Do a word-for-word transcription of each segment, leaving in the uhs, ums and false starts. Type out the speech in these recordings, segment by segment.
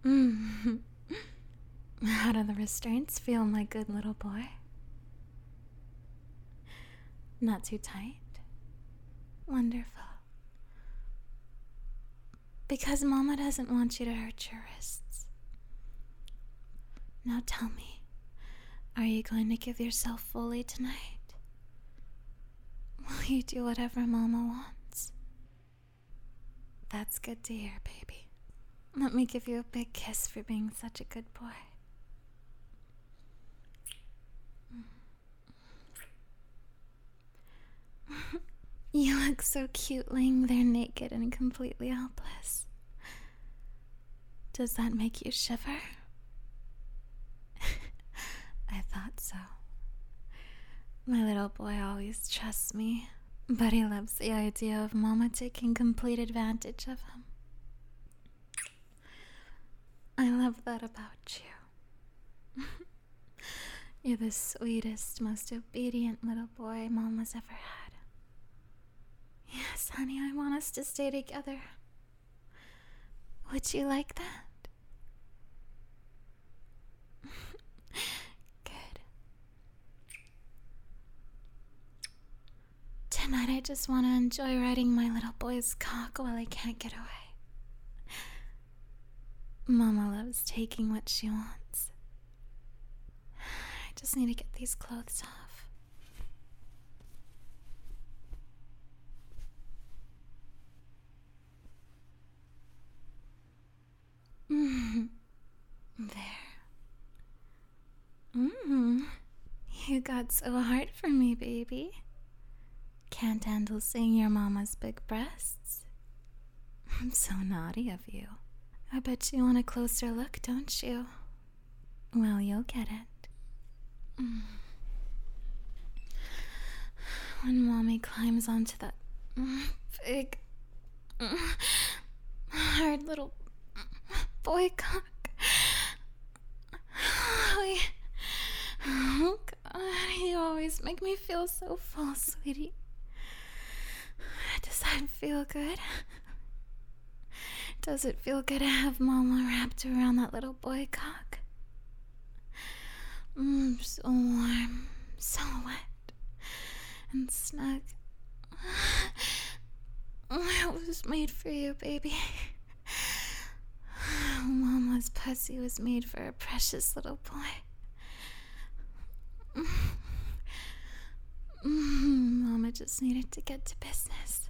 Mm. How do the restraints feel, my good little boy? Not too tight? Wonderful. Because Mama doesn't want you to hurt your wrists. Now tell me, are you going to give yourself fully tonight? Will you do whatever Mama wants? That's good to hear, baby. Let me give you a big kiss for being such a good boy. You look so cute laying there naked and completely helpless. Does that make you shiver? I thought so. My little boy always trusts me, but he loves the idea of Mama taking complete advantage of him. I love that about you. You're the sweetest, most obedient little boy Mama's ever had. Yes, honey, I want us to stay together. Would you like that? Good. Tonight I just want to enjoy riding my little boy's cock while I can't get away. Mama loves taking what she wants. I just need to get these clothes off. Mm. There. Mm. You got so hard for me, baby. Can't handle seeing your mama's big breasts. I'm so naughty of you. I bet you want a closer look, don't you? Well, you'll get it. Mm. When Mommy climbs onto that mm, big, mm, hard little boy cock. Oh, oh, God, you always make me feel so full, sweetie. Does that feel good? Does it feel good to have Mama wrapped around that little boy cock? Mmm, so warm, so wet, and snug. It was made for you, baby. Mama's pussy was made for a precious little boy. Mama just needed to get to business.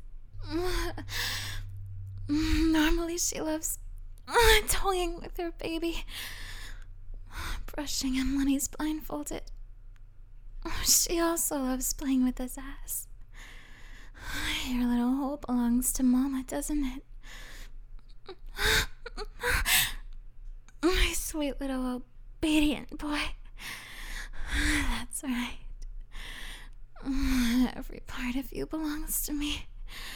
Normally she loves toying with her baby, brushing him when he's blindfolded. She also loves playing with his ass. Your little hole belongs to Mama, doesn't it? My sweet little obedient boy. That's right. Every part of you belongs to me.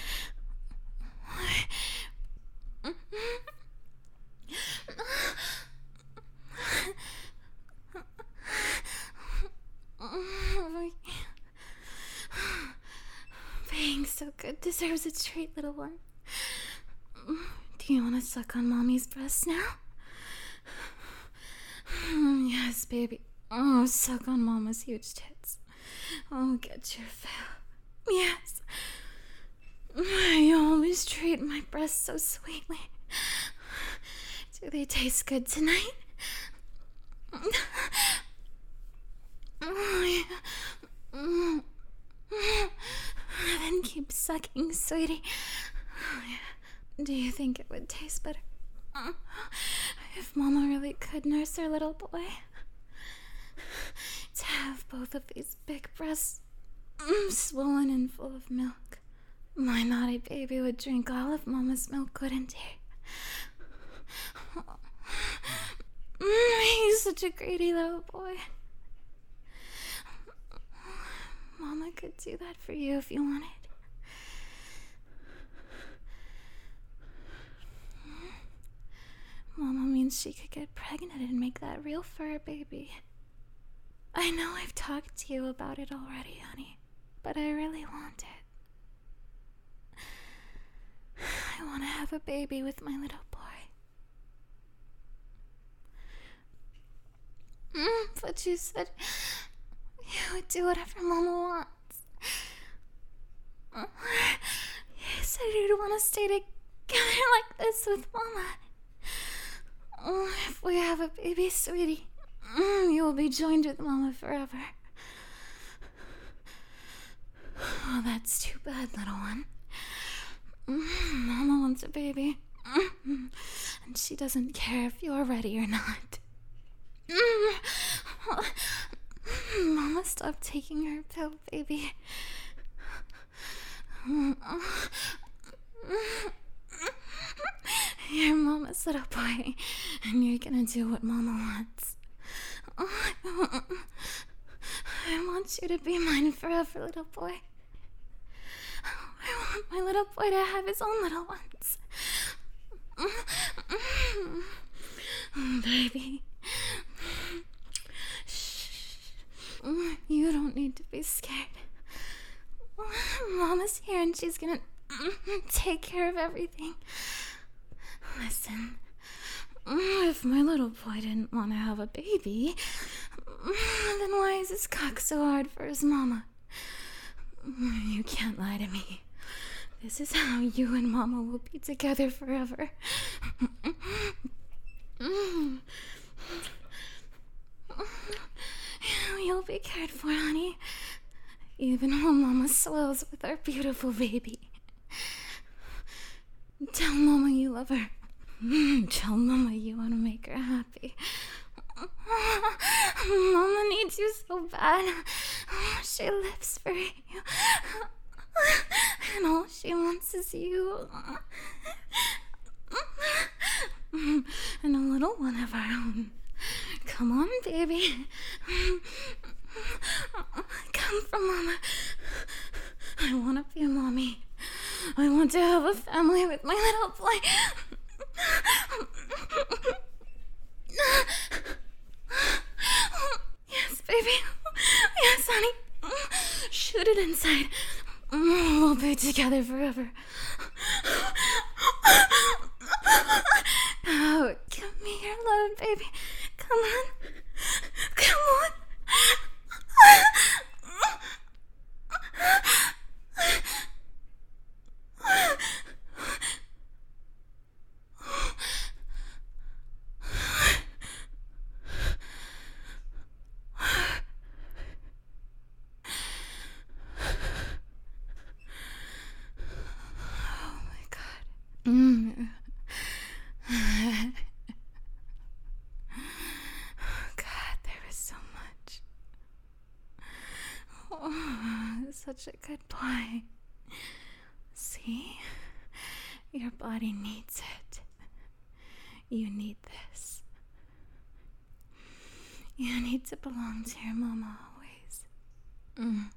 Being so good deserves a treat, little one. Do you want to suck on Mommy's breast now? Yes, baby. Oh, suck on Mama's huge tits. Oh, get your fill. Yes. You always treat my breasts so sweetly. Do they taste good tonight? Oh, yeah. Then keep sucking, sweetie. Oh, yeah. Do you think it would taste better if Mama really could nurse her little boy? To have both of these big breasts swollen and full of milk. My naughty baby would drink all of Mama's milk, wouldn't he? He's such a greedy little boy. Mama could do that for you if you wanted. Mama means she could get pregnant and make that real for her baby. I know I've talked to you about it already, honey, but I really want it. I want to have a baby with my little boy. But you said you would do whatever Mama wants. You said you'd want to stay together like this with Mama. If we have a baby, sweetie, you will be joined with Mama forever. Oh, that's too bad, little one. Mama wants a baby. And she doesn't care if you're ready or not. Mama, stop taking her pill, baby. You're Mama's little boy, and you're gonna do what Mama wants. I want you to be mine forever, little boy. I want my little boy to have his own little ones. Baby. Shh. You don't need to be scared. Mama's here and she's gonna take care of everything. Listen, if my little boy didn't want to have a baby, then why is his cock so hard for his mama? You can't lie to me. This is how you and Mama will be together forever. You'll be cared for, honey. Even while Mama swells with our beautiful baby. Tell Mama you love her. Tell Mama you want to make her happy. Mama needs you so bad. She lives for you. And all she wants is you. And a little one of our own. Come on, baby. Come from Mama. I want to be a mommy. I want to have a family with my little boy. Yes, baby. Yes, honey. Shoot it inside. We'll be together forever. Oh, give me your love, baby. Come on. Come on. Mm. God, there was so much. Oh, such a good boy. See? Your body needs it. You need this. You need to belong to your mama always. Mm.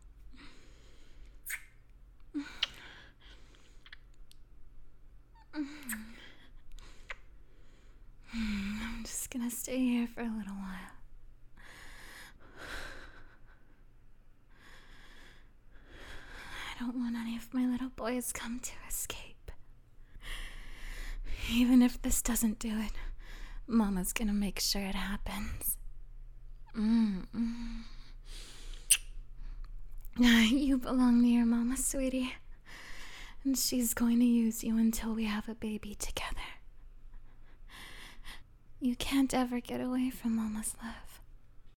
I'm just gonna stay here for a little while. I don't want any of my little boys come to escape. Even if this doesn't do it, Mama's gonna make sure it happens. Mm-mm. You belong to your mama, sweetie. And she's going to use you until we have a baby together. You can't ever get away from Mama's love.